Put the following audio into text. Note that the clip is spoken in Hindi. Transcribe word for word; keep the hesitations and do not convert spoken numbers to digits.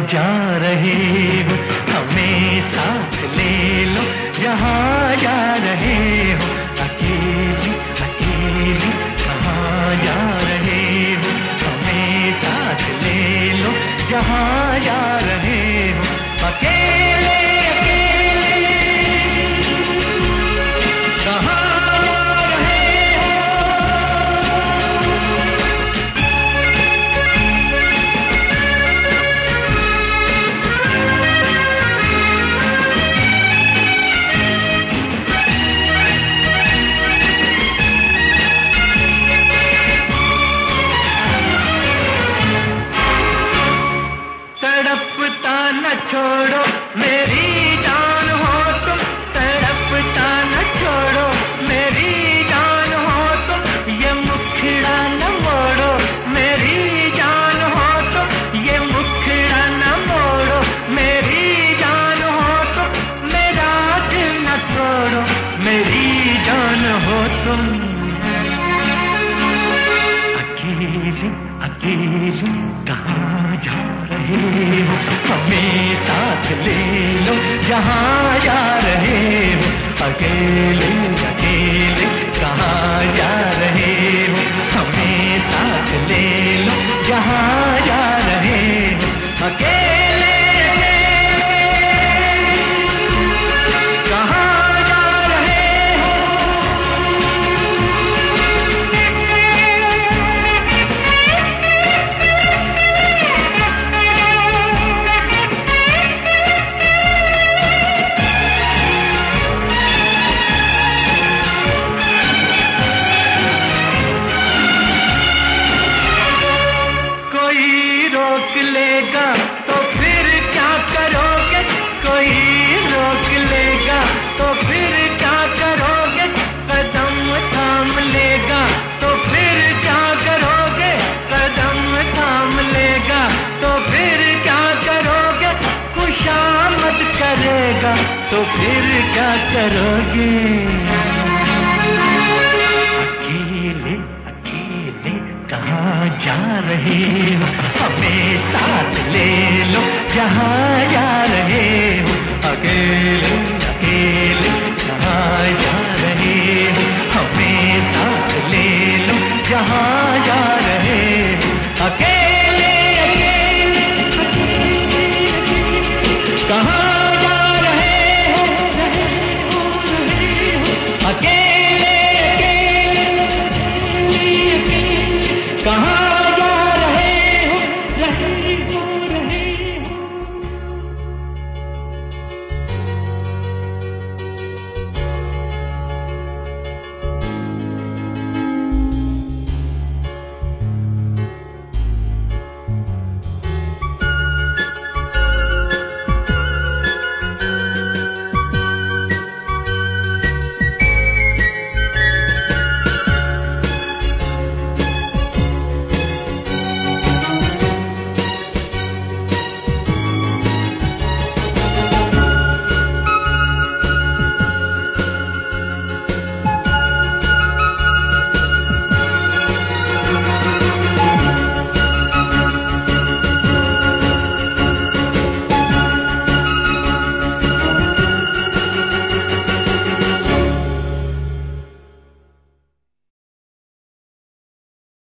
जा रहे हो, हमें साथ ले लो जहाँ जा रहे हो। अकेली अकेली कहाँ जा रहे हो, हमें साथ ले लो जहाँ जा रहे हो। अकेले छोड़ो मेरी जान हो तुम, तड़पता न छोड़ो मेरी जान हो तुम। ये मुखड़ा न मोड़ो मेरी जान हो तुम, ये मुखड़ा न मोड़ो मेरी जान हो तुम। मेरा दिल न छोड़ो मेरी जान हो तुम। अकेली अकेली कहाँ जा रहे हो, हमें साथ ले लो जहाँ जा रहे हो। अकेले अकेले कहाँ जा रहे हो, हमें साथ ले लो जहाँ जा रहे हो। अकेले कहाँ जा रहे हो। रोक लेगा तो फिर क्या करोगे, कोई रोक लेगा तो फिर क्या करोगे। कदम थाम लेगा तो फिर क्या करोगे, कदम थाम लेगा तो फिर क्या करोगे। खुशामद करेगा तो फिर क्या करोगे। अकेले अकेले कहाँ जा रहे हो, हमें साथ ले लो जहाँ जा रहे हो। अकेले अकेले कहाँ जा रहे हो, हमें साथ ले लो जहाँ जा रहे हो। अकेले अकेले कहाँ जा रहे हो, अकेले अकेले कहाँ